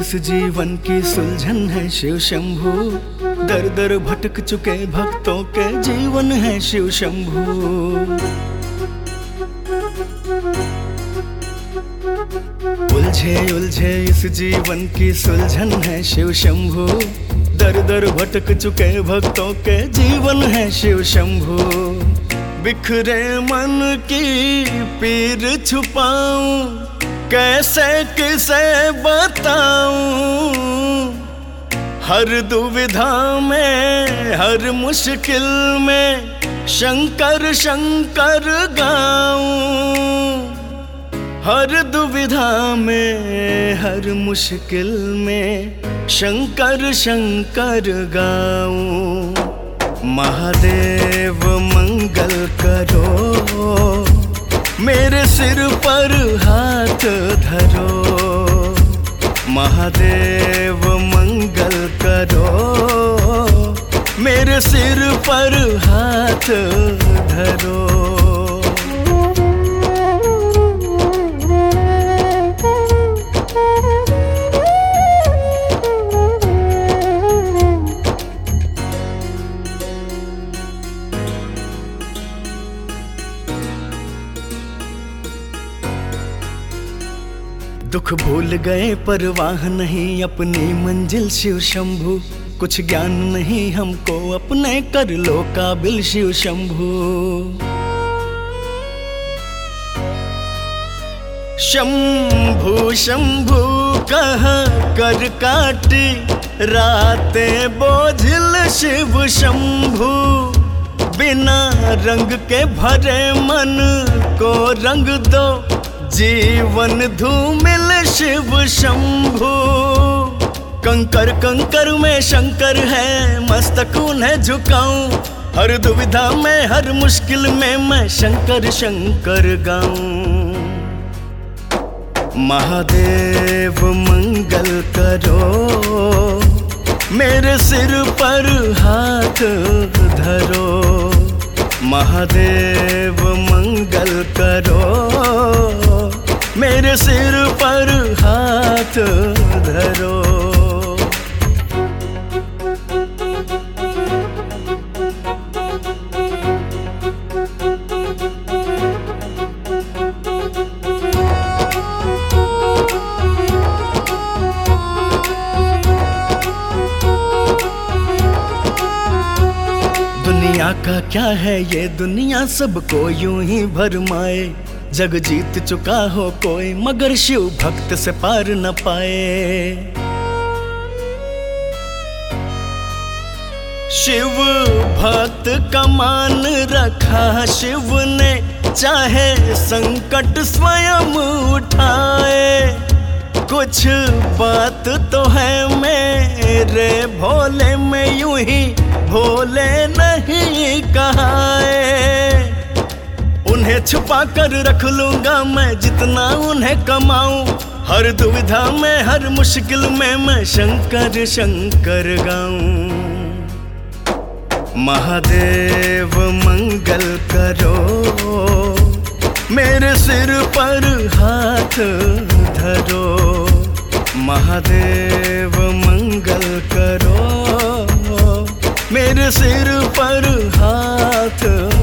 इस जीवन की सुलझन है शिव शंभू। दर दर भटक चुके भक्तों के जीवन है शिव शंभू। उलझे उलझे इस जीवन की सुलझन है शिव शंभू। दर दर भटक चुके भक्तों के जीवन है शिव शंभू। बिखरे मन की पीर छुपाऊं, कैसे किसे बताऊं। हर दुविधा में हर मुश्किल में शंकर शंकर गाऊं। हर दुविधा में हर मुश्किल में शंकर शंकर गाऊं। महादेव मंगल करो, मेरे सिर पर हाथ धरो। महादेव मंगल करो, मेरे सिर पर हाथ धरो। दुख भूल गए परवाह नहीं अपनी मंजिल शिव शंभू। कुछ ज्ञान नहीं हमको अपने कर लो काबिल शिव शंभू। शंभू शंभू कह कर काटी रातें बोझिल शिव शंभू। बिना रंग के भरे मन को रंग दो, जीवन धूमिल शिव शंभू। कंकर कंकर में शंकर है, मस्तक उन्हें झुकाऊं। हर दुविधा में हर मुश्किल में मैं शंकर शंकर गाऊं। महादेव मंगल करो, मेरे सिर पर हाथ धरो। महादेव मंगल करो, मेरे सिर पर हाथ धरो। दुनिया का क्या है ये दुनिया, सबको यूं ही भरमाए। जग जीत चुका हो कोई मगर शिव भक्त से पार न पाए। शिव भक्त का मान रखा शिव ने, चाहे संकट स्वयं उठाए। कुछ बात तो है मेरे भोले में, यूं ही भोले नहीं कहाए। उन्हें छुपा कर रख लूंगा मैं जितना उन्हें कमाऊं। हर दुविधा में हर मुश्किल में मैं शंकर शंकर गाऊं। महादेव मंगल करो, मेरे सिर पर हाथ धरो। महादेव मंगल करो, मेरे सिर पर हाथ